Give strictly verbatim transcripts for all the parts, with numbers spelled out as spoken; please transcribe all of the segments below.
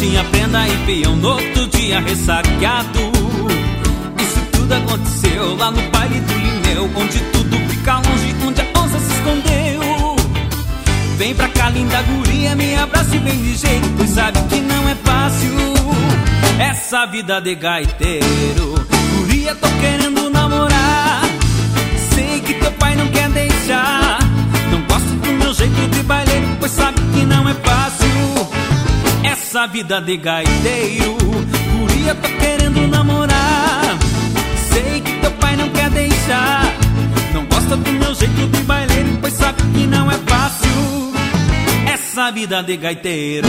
tinha prenda e peão, no outro dia ressaqueado. Isso tudo aconteceu lá no baile do Lineu, onde tudo fica longe, onde a onça se escondeu. Vem pra cá, linda guria, me abraça e vem ligeiro, pois sabe que não é fácil essa vida de gaiteiro. Guria, tô querendo namorar, sei que teu pai não quer deixar. Não gosto do meu jeito de baileiro, pois sabe que não é fácil essa vida de gaiteiro. Guria, tô querendo namorar, sei que teu pai não quer deixar. Não gosta do meu jeito de baileiro, pois sabe que não é fácil essa vida de gaiteiro.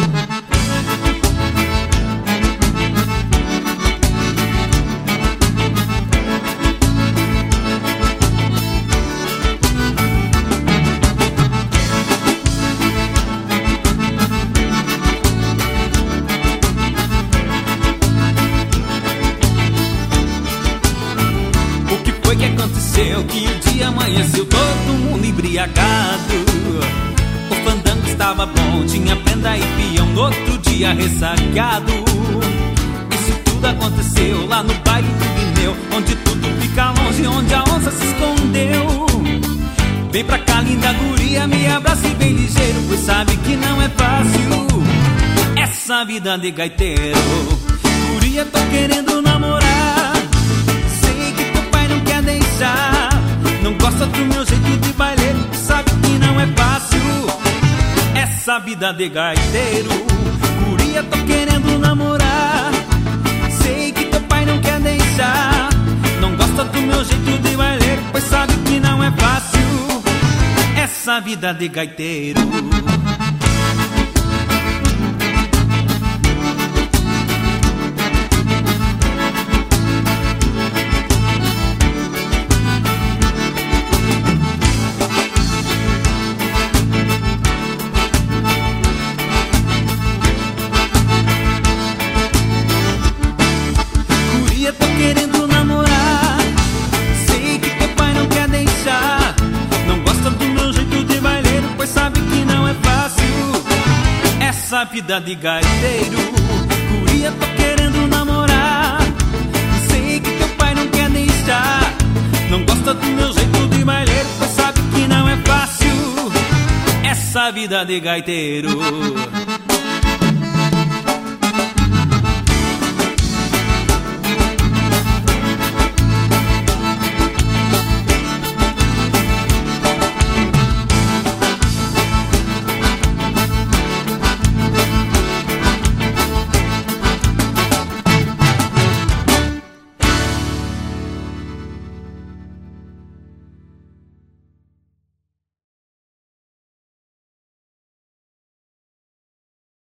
Foi que aconteceu que o dia amanheceu todo mundo embriagado. O fandango estava bom, tinha prenda e peão, no outro dia ressaqueado. Isso tudo aconteceu lá no baile do Lineu, onde tudo fica longe, onde a onça se escondeu. Vem pra cá, linda guria, me abraça e vem ligeiro, pois sabe que não é fácil essa vida de gaiteiro. Guria, tô querendo namorar, não gosta do meu jeito de baileiro, sabe que não é fácil essa vida de gaiteiro. Guria, tô querendo namorar, sei que teu pai não quer deixar. Não gosta do meu jeito de baileiro, pois sabe que não é fácil essa vida de gaiteiro. Querendo namorar, sei que teu pai não quer deixar. Não gosta do meu jeito de baileiro, pois sabe que não é fácil essa vida de gaiteiro. Guria, tô querendo namorar, sei que teu pai não quer deixar. Não gosta do meu jeito de baileiro, pois sabe que não é fácil essa vida de gaiteiro.